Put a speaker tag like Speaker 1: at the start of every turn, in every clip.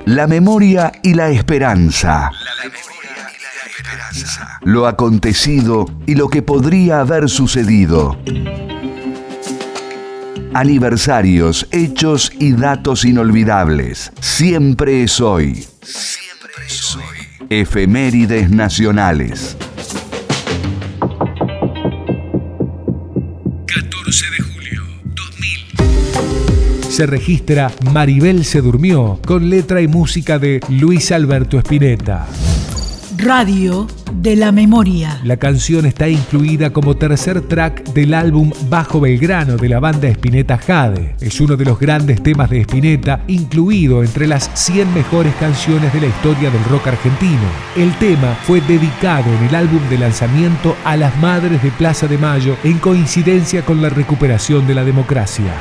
Speaker 1: La memoria y la esperanza. Lo acontecido y lo que podría haber sucedido. Aniversarios, hechos y datos inolvidables. Siempre es hoy. Siempre es hoy. Efemérides nacionales.
Speaker 2: 14 de julio 2000. Se registra Maribel se durmió, con letra y música de Luis Alberto Spinetta.
Speaker 3: Radio de la Memoria.
Speaker 2: La canción está incluida como tercer track del álbum Bajo Belgrano de la banda Spinetta Jade. Es uno de los grandes temas de Spinetta, incluido entre las 100 mejores canciones de la historia del rock argentino. El tema fue dedicado en el álbum de lanzamiento a las madres de Plaza de Mayo en coincidencia con la recuperación de la democracia.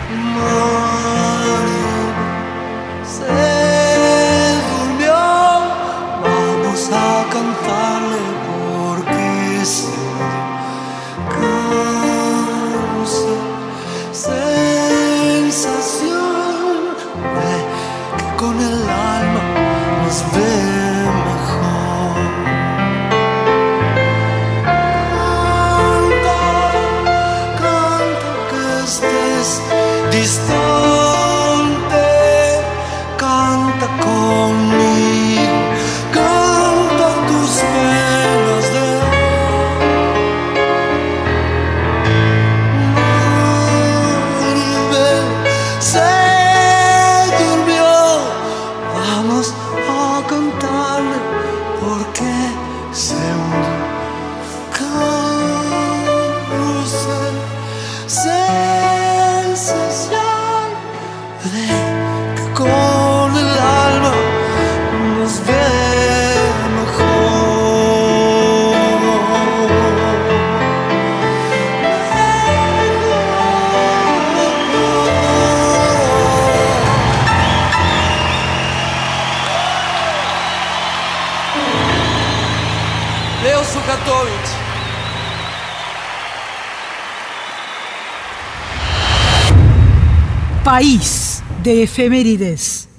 Speaker 3: País de efemérides.